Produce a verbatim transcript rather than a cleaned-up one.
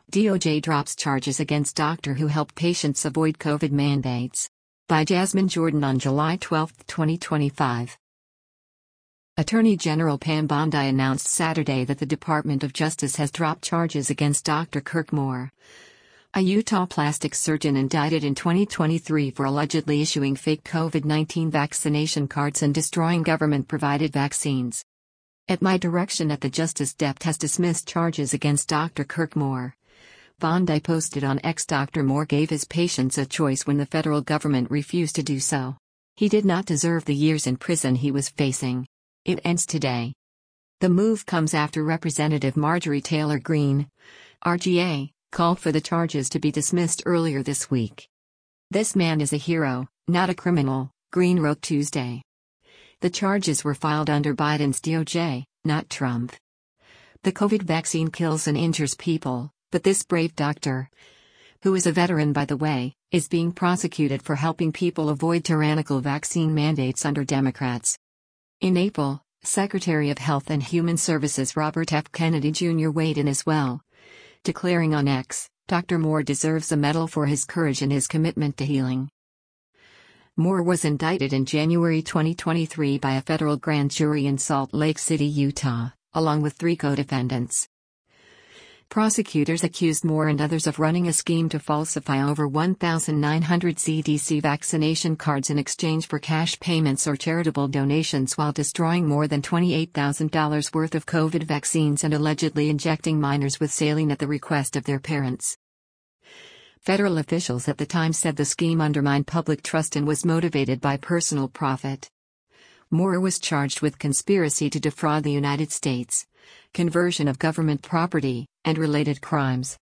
D O J drops charges against doctor who helped patients avoid COVID mandates. By Jasmine Jordan on July twelfth, twenty twenty-five. Attorney General Pam Bondi announced Saturday that the Department of Justice has dropped charges against Doctor Kirk Moore, a Utah plastic surgeon indicted in twenty twenty-three for allegedly issuing fake COVID nineteen vaccination cards and destroying government-provided vaccines. At my direction at the Justice Dept has dismissed charges against Doctor Kirk Moore. Bondi posted on X. Doctor Moore gave his patients a choice when the federal government refused to do so. He did not deserve the years in prison he was facing. It ends today. The move comes after Representative Marjorie Taylor Greene, R G A, called for the charges to be dismissed earlier this week. "This man is a hero, not a criminal," Greene wrote Tuesday. The charges were filed under Biden's D O J, not Trump. The COVID vaccine kills and injures people, but this brave doctor, who is a veteran by the way, is being prosecuted for helping people avoid tyrannical vaccine mandates under Democrats. In April, Secretary of Health and Human Services Robert F. Kennedy Junior weighed in as well, declaring on X, "Doctor Moore deserves a medal for his courage and his commitment to healing." Moore was indicted in January twenty twenty-three by a federal grand jury in Salt Lake City, Utah, along with three co-defendants. Prosecutors accused Moore and others of running a scheme to falsify over one thousand nine hundred C D C vaccination cards in exchange for cash payments or charitable donations while destroying more than twenty-eight thousand dollars worth of COVID vaccines and allegedly injecting minors with saline at the request of their parents. Federal officials at the time said the scheme undermined public trust and was motivated by personal profit. Moore was charged with conspiracy to defraud the United States, conversion of government property, and related crimes.